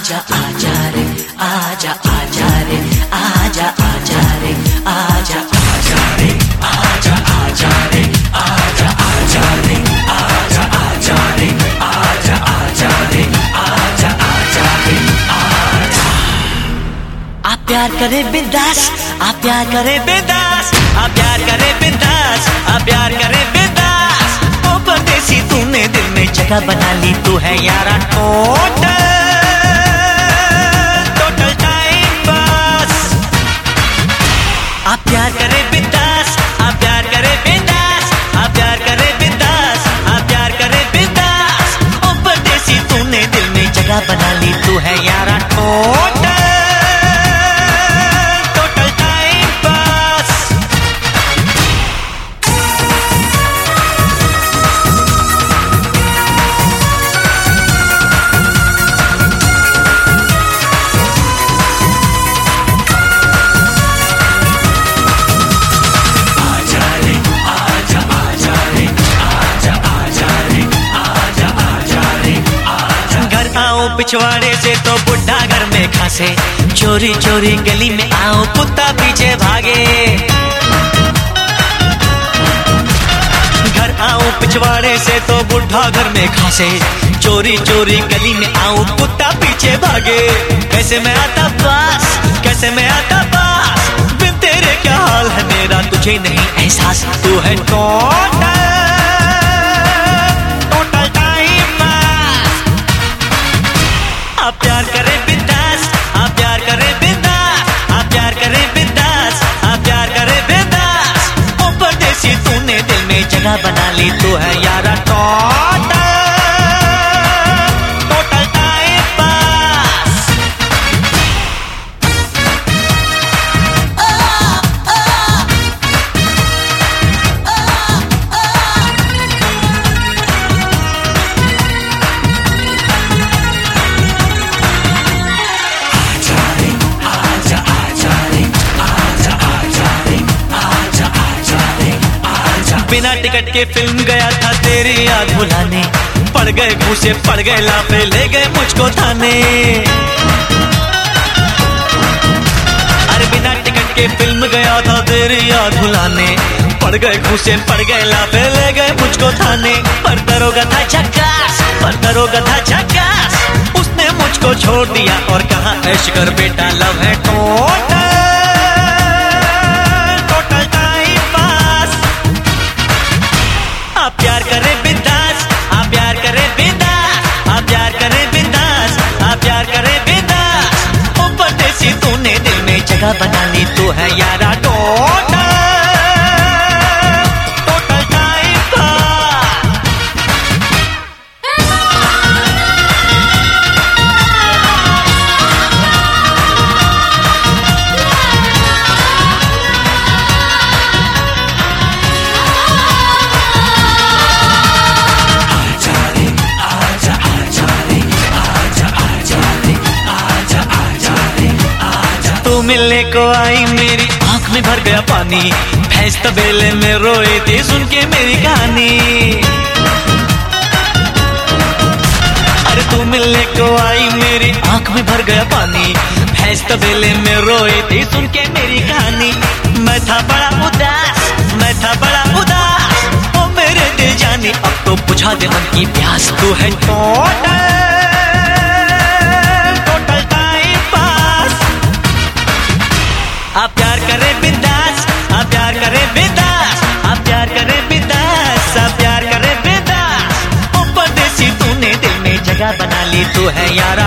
आजा आजा रे आजा आजा रे आजा आजा रे आजा आजा रे आजा आजा रे आजा आजा रे आजा आजा रे आजा आजा रे आजा आजा रे आजा। आप प्यार करे बिंदास, आप प्यार करे बिंदास, आप प्यार करे बिंदास, आप प्यार करे बिंदास। ओ परदेसी तूने दिल में जगह बना ली, तू है यारा टोटल टाइम पास। आप प्यार करे बिंदास, आप प्यार करे बिंदास, आप प्यार करे बिंदास, आप प्यार करे बिंदास। ओ परदेसी तूने दिल में जगह बना ली, तू है यारा टोटल टाइम पास। पिछवाड़े से तो बुढ़ा घर में खासे, चोरी चोरी गली में आओ कुत्ता पीछे भागे। घर आओ पिछवाड़े से तो बुढ़ा घर में खासे, चोरी चोरी गली में आओ कुत्ता पीछे भागे। कैसे मैं आता पास, कैसे मैं आता पास, बिन तेरे क्या हाल है मेरा तुझे नहीं एहसास। तू है टोटल टाइम पास। आप प्यार करे बिंदास, आप प्यार करे बिंदास, आप प्यार करे बिंदास, आप प्यार करे बिंदास। ओ परदेसी तूने दिल में जगह बना ली, तू है यारा टोटल टाइम पास। बिना टिकट के फिल्म गया था तेरी याद भुलाने, पड़ गए घूसे पड़ गए लाफे ले गए मुझको थाने। अरे बिना टिकट के फिल्म गया था तेरी याद भुलाने, पड़ गए घूसे पड़ गए लाफे ले गए मुझको थाने। पर दरोगा था झक्कास, पर दरोगा था झक्कास, उसने मुझको छोड़ दिया और कहा ऐश कर बेटा लव है टोटल टाइम पास। आप प्यार करे बिंदास, आप प्यार करे बिंदास, आप प्यार करे बिंदास, आप प्यार करे बिंदास। ओ परदेसी तूने दिल में जगह बना ली, तू है यारा टोटल टाइम पास। तू मिलने को आई मेरी आंख में भर गया पानी, भैंस तबेले में रोई थी सुन के मेरी कहानी। अरे तू मिलने को आई मेरी आंख में भर गया पानी, भैंस तबेले में रोई थी सुन के मेरी कहानी। मैं था बड़ा उदास, मैं था बड़ा उदास, ओ मेरे दिल जानी अब तो बुझा दे मन की प्यास। तू है टोटल टाइम पास। आप प्यार करे बिंदास, आप प्यार करे बिंदास, आप प्यार करे बिंदास, आप प्यार करे बिंदास। ओ परदेसी तूने दिल में जगह बना ली, तू है यारा